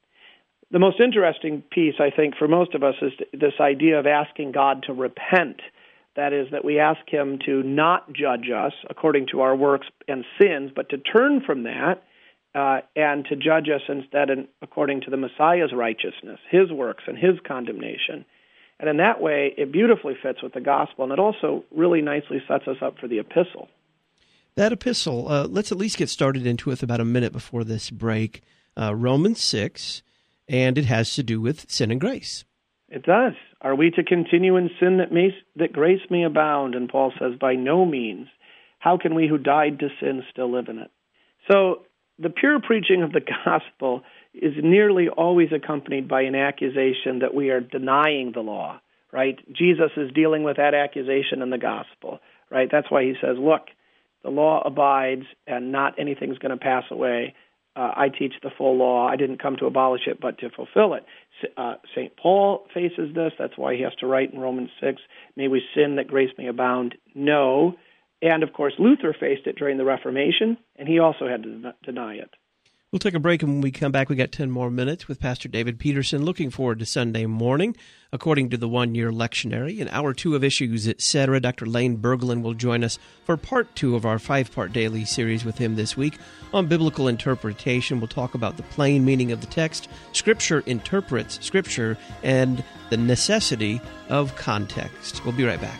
The most interesting piece, I think, for most of us is this idea of asking God to repent. That is, that we ask him to not judge us according to our works and sins, but to turn from that uh, and to judge us instead in, according to the Messiah's righteousness, his works and his condemnation. And in that way, it beautifully fits with the gospel, and it also really nicely sets us up for the epistle. That epistle, uh, let's at least get started into it with about a minute before this break. Uh, Romans six. And it has to do with sin and grace. It does. Are we to continue in sin that may, that grace may abound? And Paul says, by no means. How can we who died to sin still live in it? So the pure preaching of the gospel is nearly always accompanied by an accusation that we are denying the law, right? Jesus is dealing with that accusation in the gospel, right? That's why he says, look, the law abides and not anything's going to pass away. Uh, I teach the full law. I didn't come to abolish it, but to fulfill it. Uh, Saint Paul faces this. That's why he has to write in Romans six, may we sin that grace may abound? No. And, of course, Luther faced it during the Reformation, and he also had to den- deny it. We'll take a break, and when we come back, we got ten more minutes with Pastor David Peterson. Looking forward to Sunday morning, according to the one-year lectionary. In hour two of Issues, et cetera, Doctor Lane Berglund will join us for part two of our five-part daily series with him this week on biblical interpretation. We'll talk about the plain meaning of the text, Scripture interprets Scripture, and the necessity of context. We'll be right back.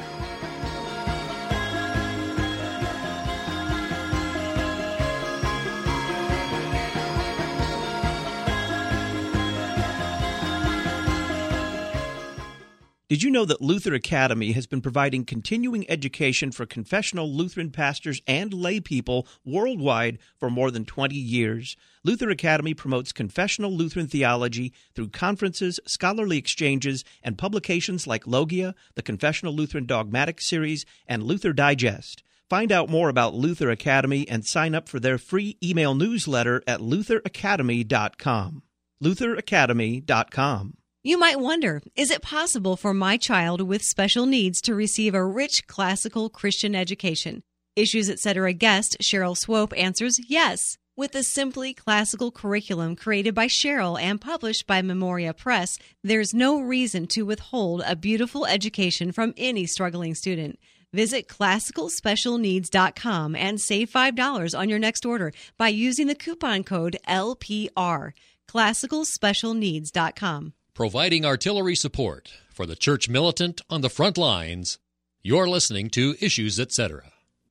Did you know that Luther Academy has been providing continuing education for confessional Lutheran pastors and lay people worldwide for more than twenty years? Luther Academy promotes confessional Lutheran theology through conferences, scholarly exchanges, and publications like Logia, the Confessional Lutheran Dogmatic Series, and Luther Digest. Find out more about Luther Academy and sign up for their free email newsletter at luther academy dot com. luther academy dot com. You might wonder, is it possible for my child with special needs to receive a rich classical Christian education? Issues Etc. guest Cheryl Swope answers yes. With a simply classical curriculum created by Cheryl and published by Memoria Press, there's no reason to withhold a beautiful education from any struggling student. Visit classical special needs dot com and save five dollars on your next order by using the coupon code L P R. classical special needs dot com. Providing artillery support for the church militant on the front lines. You're listening to Issues Etc.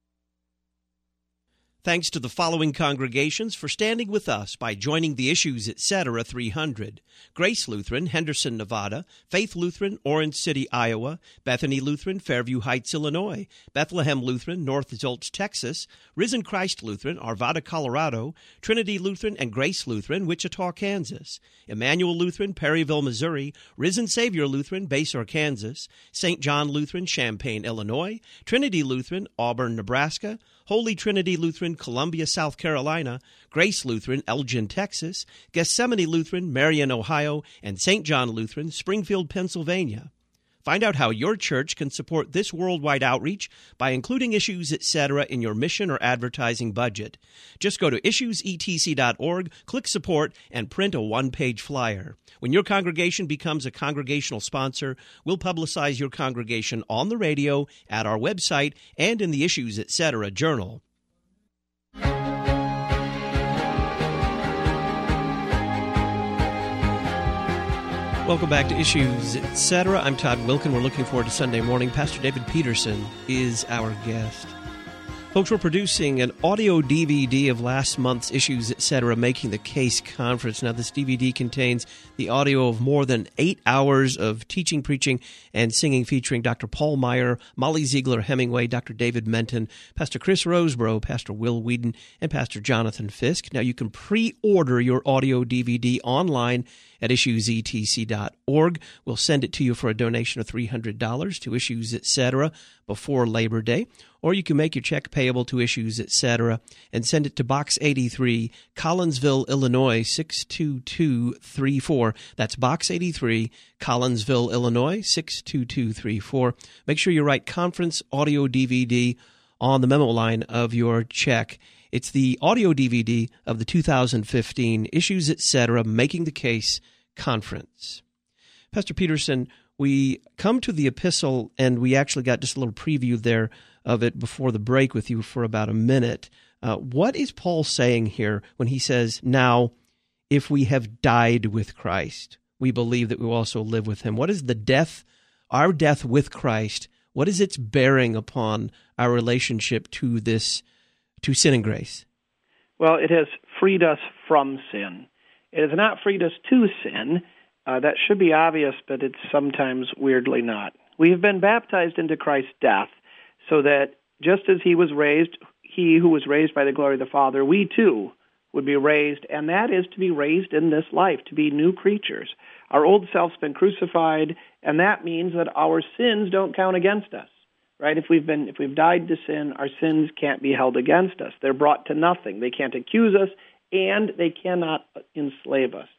Thanks to the following congregations for standing with us by joining the Issues Etc. three hundred. Grace Lutheran, Henderson, Nevada; Faith Lutheran, Orange City, Iowa; Bethany Lutheran, Fairview Heights, Illinois; Bethlehem Lutheran, North Zolch, Texas; Risen Christ Lutheran, Arvada, Colorado; Trinity Lutheran and Grace Lutheran, Wichita, Kansas; Emmanuel Lutheran, Perryville, Missouri; Risen Savior Lutheran, Basehor, Kansas; Saint John Lutheran, Champaign, Illinois; Trinity Lutheran, Auburn, Nebraska; Holy Trinity Lutheran, Columbia, South Carolina; Grace Lutheran, Elgin, Texas; Gethsemane Lutheran, Marion, Ohio; and Saint John Lutheran, Springfield, Pennsylvania. Find out how your church can support this worldwide outreach by including Issues Etc. in your mission or advertising budget. Just go to issues e t c dot org, click Support, and print a one-page flyer. When your congregation becomes a congregational sponsor, we'll publicize your congregation on the radio, at our website, and in the Issues Etc. journal. Welcome back to Issues Etc. I'm Todd Wilkin. We're looking forward to Sunday morning. Pastor David Peterson is our guest. Folks, we're producing an audio D V D of last month's Issues Etc. Making the Case Conference. Now, this D V D contains the audio of more than eight hours of teaching, preaching, and singing featuring Doctor Paul Meyer, Molly Ziegler Hemingway, Doctor David Menton, Pastor Chris Rosebrough, Pastor Will Whedon, and Pastor Jonathan Fisk. Now, you can pre-order your audio D V D online at issues e t c dot org. We'll send it to you for a donation of three hundred dollars to Issues Etc. before Labor Day. Or you can make your check payable to Issues Etc. and send it to Box eighty-three, Collinsville, Illinois, six two two three four. That's Box eighty-three, Collinsville, Illinois, six two two three four. Make sure you write Conference Audio D V D on the memo line of your check. It's the audio D V D of the two thousand fifteen Issues Etc. Making the Case Conference. Pastor Peterson, we come to the epistle, and we actually got just a little preview there of it before the break with you for about a minute. Uh, what is Paul saying here when he says, now, if we have died with Christ, we believe that we will also live with him? What is the death, our death with Christ, what is its bearing upon our relationship to this, to sin and grace? Well, it has freed us from sin. It has not freed us to sin. Uh, that should be obvious, but it's sometimes weirdly not. We have been baptized into Christ's death, so that just as he was raised, he who was raised by the glory of the Father, we too would be raised, and that is to be raised in this life, to be new creatures. Our old self's been crucified, and that means that our sins don't count against us. Right? If we've been if we've died to sin, our sins can't be held against us. They're brought to nothing. They can't accuse us, and they cannot enslave us.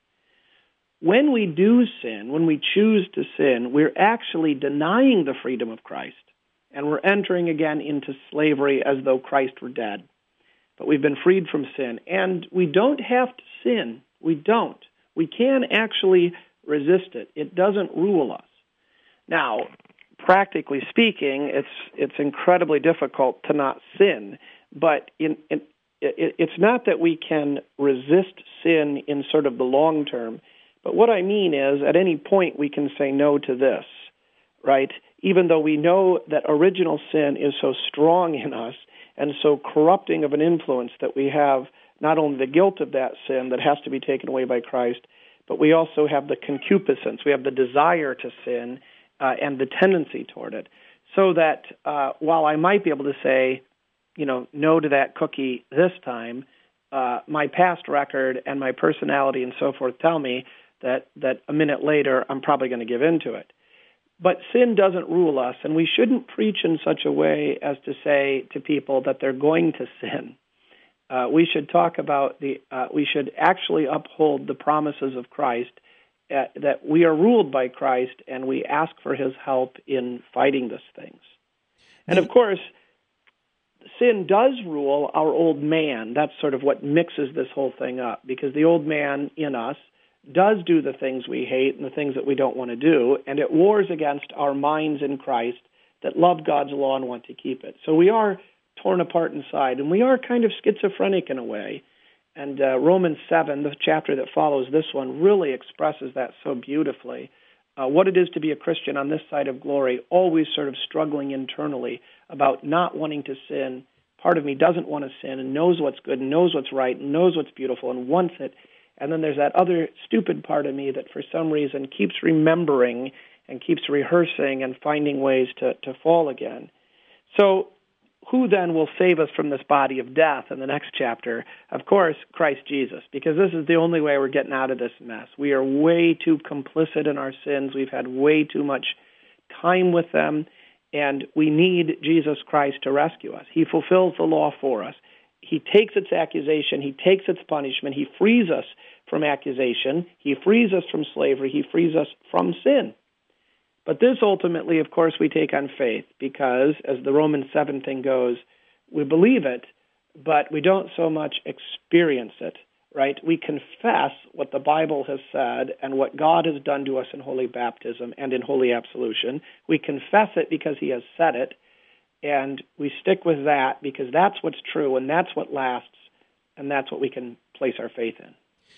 When we do sin, when we choose to sin, we're actually denying the freedom of Christ. And we're entering again into slavery as though Christ were dead. But we've been freed from sin. And we don't have to sin. We don't. We can actually resist it. It doesn't rule us. Now, practically speaking, it's it's incredibly difficult to not sin. But in, in, it, it's not that we can resist sin in sort of the long term. But what I mean is, at any point we can say no to this, right? Even though we know that original sin is so strong in us and so corrupting of an influence that we have not only the guilt of that sin that has to be taken away by Christ, but we also have the concupiscence, we have the desire to sin uh, and the tendency toward it. So that uh, while I might be able to say, you know, no to that cookie this time, uh, my past record and my personality and so forth tell me that, that a minute later I'm probably going to give in to it. But sin doesn't rule us, and we shouldn't preach in such a way as to say to people that they're going to sin. Uh, we should talk about the, uh, we should actually uphold the promises of Christ uh, that we are ruled by Christ, and we ask for his help in fighting these things. And of course, sin does rule our old man. That's sort of what mixes this whole thing up, because the old man in us does do the things we hate and the things that we don't want to do, and it wars against our minds in Christ that love God's law and want to keep it. So we are torn apart inside, and we are kind of schizophrenic in a way. And uh, Romans seven, the chapter that follows this one, really expresses that so beautifully. Uh, what it is to be a Christian on this side of glory, always sort of struggling internally about not wanting to sin. Part of me doesn't want to sin and knows what's good and knows what's right and knows what's beautiful and wants it. And then there's that other stupid part of me that for some reason keeps remembering and keeps rehearsing and finding ways to, to fall again. So who then will save us from this body of death in the next chapter? Of course, Christ Jesus, because this is the only way we're getting out of this mess. We are way too complicit in our sins. We've had way too much time with them, and we need Jesus Christ to rescue us. He fulfills the law for us. He takes its accusation. He takes its punishment. He frees us from accusation. He frees us from slavery. He frees us from sin. But this ultimately, of course, we take on faith because, as the Romans seven thing goes, we believe it, but we don't so much experience it, right? We confess what the Bible has said and what God has done to us in holy baptism and in holy absolution. We confess it because he has said it, and we stick with that because that's what's true and that's what lasts, and that's what we can place our faith in.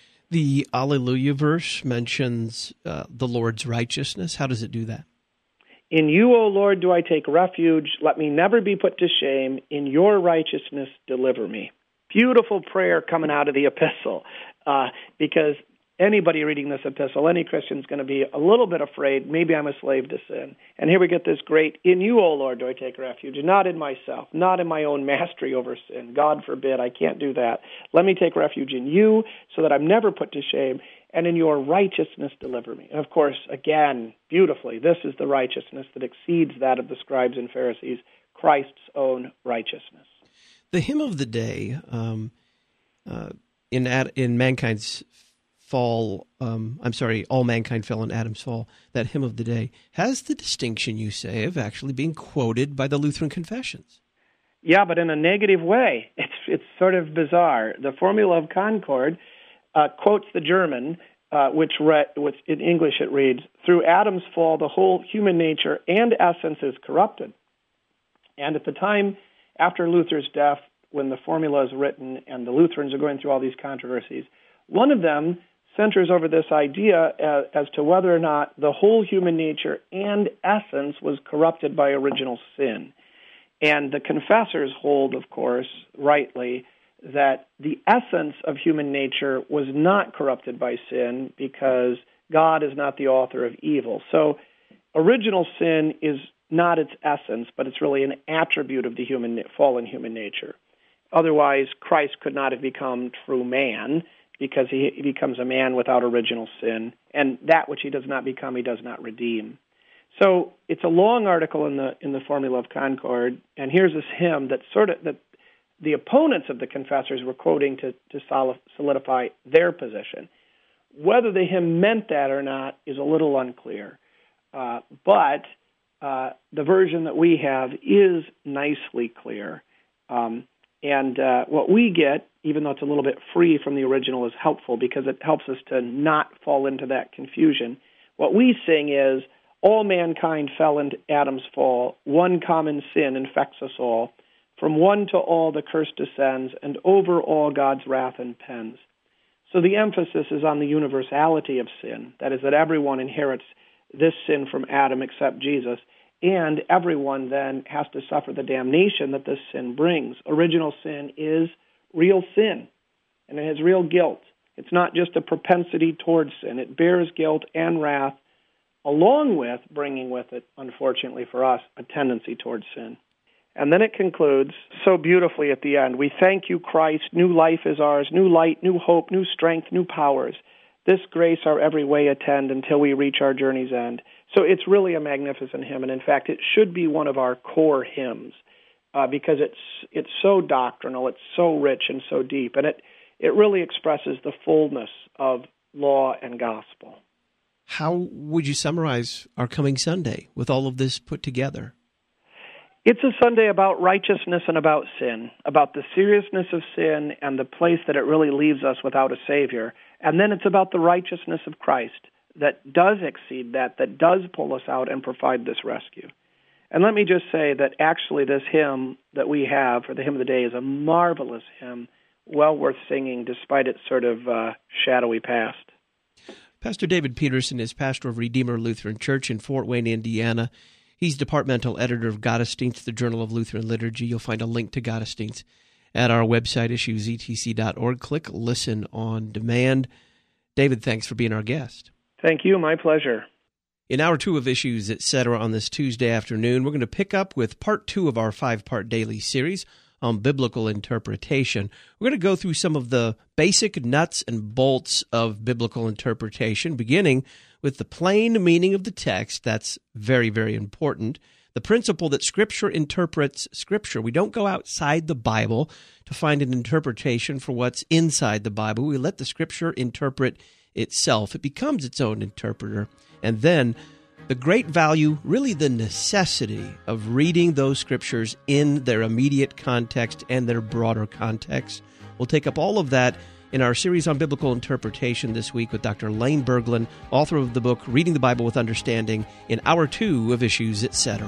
The Alleluia verse mentions uh, the Lord's righteousness. How does it do that? In you, O Lord, do I take refuge. Let me never be put to shame. In your righteousness, deliver me. Beautiful prayer coming out of the epistle, uh, because anybody reading this epistle, any Christian is going to be a little bit afraid, maybe I'm a slave to sin. And here we get this great, in you, O Lord, do I take refuge, not in myself, not in my own mastery over sin. God forbid, I can't do that. Let me take refuge in you so that I'm never put to shame, and in your righteousness deliver me. And of course, again, beautifully, this is the righteousness that exceeds that of the scribes and Pharisees, Christ's own righteousness. The hymn of the day um, uh, in, Ad- in mankind's fall, um, I'm sorry, all mankind fell in Adam's fall, that hymn of the day, has the distinction, you say, of actually being quoted by the Lutheran confessions. Yeah, but in a negative way. It's it's sort of bizarre. The Formula of Concord uh, quotes the German, uh, which, re- which in English it reads, through Adam's fall, the whole human nature and essence is corrupted. And at the time after Luther's death, when the formula is written and the Lutherans are going through all these controversies, one of them centers over this idea as, as to whether or not the whole human nature and essence was corrupted by original sin. And the confessors hold, of course, rightly, that the essence of human nature was not corrupted by sin because God is not the author of evil. So original sin is not its essence, but it's really an attribute of the human fallen human nature. Otherwise, Christ could not have become true man, because he, he becomes a man without original sin, and that which he does not become, he does not redeem. So it's a long article in the in the Formula of Concord, and here's this hymn that sort of that the opponents of the confessors were quoting to to solidify their position. Whether the hymn meant that or not is a little unclear, uh, but uh, the version that we have is nicely clear. Um, And uh, what we get, even though it's a little bit free from the original, is helpful because it helps us to not fall into that confusion. What we sing is, all mankind fell into Adam's fall. One common sin infects us all. From one to all the curse descends, and over all God's wrath impends. So the emphasis is on the universality of sin. That is, that everyone inherits this sin from Adam except Jesus. And everyone then has to suffer the damnation that this sin brings. Original sin is real sin, and it has real guilt. It's not just a propensity towards sin. It bears guilt and wrath, along with bringing with it, unfortunately for us, a tendency towards sin. And then it concludes so beautifully at the end. We thank you, Christ. New life is ours, new light, new hope, new strength, new powers. This grace our every way attend until we reach our journey's end. So it's really a magnificent hymn, and in fact, it should be one of our core hymns uh, because it's it's so doctrinal, it's so rich and so deep, and it, it really expresses the fullness of law and gospel. How would you summarize our coming Sunday with all of this put together? It's a Sunday about righteousness and about sin, about the seriousness of sin and the place that it really leaves us without a Savior. And then it's about the righteousness of Christ that does exceed that, that does pull us out and provide this rescue. And let me just say that actually this hymn that we have for the Hymn of the Day is a marvelous hymn, well worth singing despite its sort of uh, shadowy past. Pastor David Peterson is pastor of Redeemer Lutheran Church in Fort Wayne, Indiana. He's departmental editor of Gottesdienst, the Journal of Lutheran Liturgy. You'll find a link to Gottesdienst at our website, issues e t c dot org. Click Listen on Demand. David, thanks for being our guest. Thank you. My pleasure. In hour two of Issues, et cetera, on this Tuesday afternoon, we're going to pick up with part two of our five-part daily series on biblical interpretation. We're going to go through some of the basic nuts and bolts of biblical interpretation, beginning with the plain meaning of the text. That's very, very important. The principle that Scripture interprets Scripture. We don't go outside the Bible to find an interpretation for what's inside the Bible. We let the Scripture interpret itself. It becomes its own interpreter. And then the great value, really the necessity of reading those Scriptures in their immediate context and their broader context. We'll take up all of that in our series on biblical interpretation this week with Doctor Lane Berglund, author of the book Reading the Bible with Understanding, in hour two of Issues, et cetera.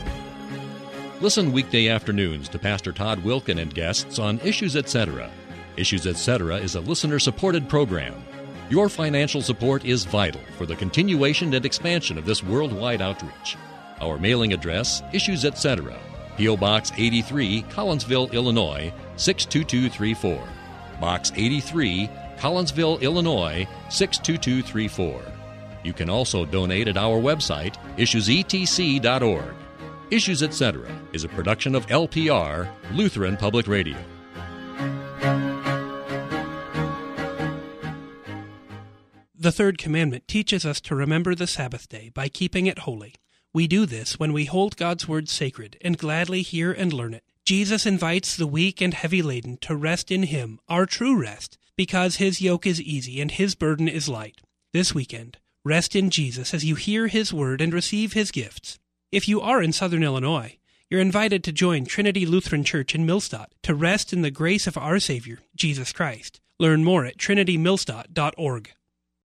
Listen weekday afternoons to Pastor Todd Wilken and guests on Issues, et cetera. Issues, et cetera is a listener-supported program. Your financial support is vital for the continuation and expansion of this worldwide outreach. Our mailing address, Issues, et cetera, P O. Box eighty-three, Collinsville, Illinois, six two two three four. Box eighty-three, Collinsville, Illinois, six two two three four. You can also donate at our website, issues e t c dot org. Issues, et cetera is a production of L P R, Lutheran Public Radio. The third commandment teaches us to remember the Sabbath day by keeping it holy. We do this when we hold God's word sacred and gladly hear and learn it. Jesus invites the weak and heavy laden to rest in Him, our true rest, because His yoke is easy and His burden is light. This weekend, rest in Jesus as you hear His word and receive His gifts. If you are in Southern Illinois, you're invited to join Trinity Lutheran Church in Millstadt to rest in the grace of our Savior, Jesus Christ. Learn more at trinity millstadt dot org.